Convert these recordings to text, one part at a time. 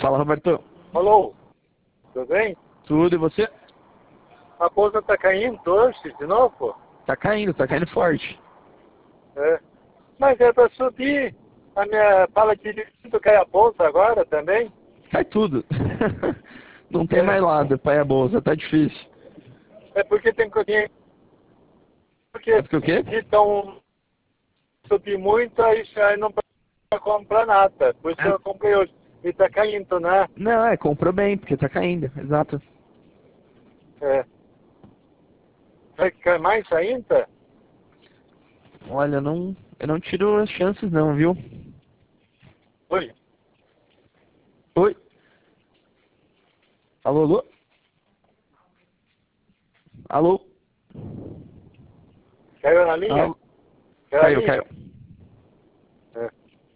Fala, Roberto. Alô, tudo bem? Tudo, e você? A bolsa tá caindo hoje de novo? Tá caindo forte. É. Mas é para subir. A minha fala de direito cai a bolsa agora também? Cai tudo. Não tem mais lado, pai, a bolsa, tá difícil. É porque tem que. Porque É porque o quê? se estão subir muito, aí não pode comprar nada. Por isso É. eu comprei hoje. E tá caindo, né? Não, comprou bem, porque tá caindo, exato. É. Vai cair mais ainda? Olha, eu não tiro as chances não, viu? Oi. Oi? Alô, alô? Alô? Caiu na linha? Alô? Caiu na Caiu, linha? caiu. É.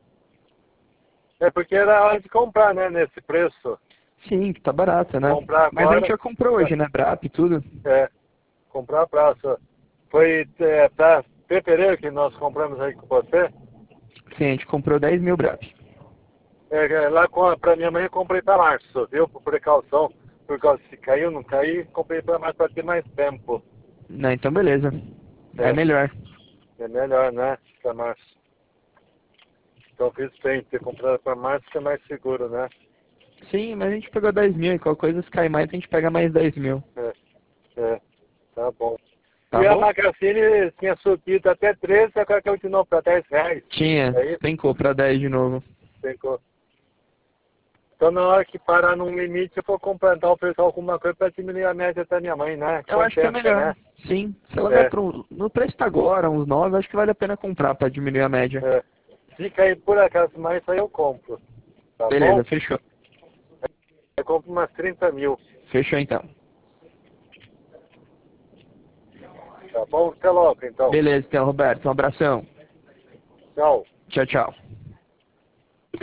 É porque era hora de comprar, né? Nesse preço. Sim, que tá barata, né? Comprar Mas a gente agora. já comprou hoje, né? Brap e tudo. É. Comprar a praça. Foi para fevereiro que nós compramos aí com você. Sim, a gente comprou 10 mil Brap. Lá para minha mãe eu comprei para março, viu? Por precaução. Por causa se caiu, não caiu, comprei para março para ter mais tempo. Não, então beleza. É É, melhor. é melhor, né? Para março. Então fiz bem, ter comprado para março que é mais seguro, né? Sim, mas a gente pegou 10 mil e qualquer coisa, se cair mais, a gente pega mais 10 mil. Tá bom. Tá E a bom? Magazine tinha subido até 13, agora continuou para R$ 10. Tinha, É isso? despencou pra 10 de novo. Tem co- Então, na hora que parar num limite, eu vou comprar, então, oferecer alguma coisa para diminuir a média da minha mãe, né? Eu acho que é Compensa, melhor, né? sim. Se ela vai É, pro. No preço tá agora, uns 9, acho que vale a pena comprar pra diminuir a média. é. Se cair por acaso mais, aí eu compro. Tá Beleza, bom? fechou. Eu compro umas 30 mil. Fechou então. Tá bom? Até logo, então. Beleza, então, Roberto. Um abração. Tchau. Tchau, tchau.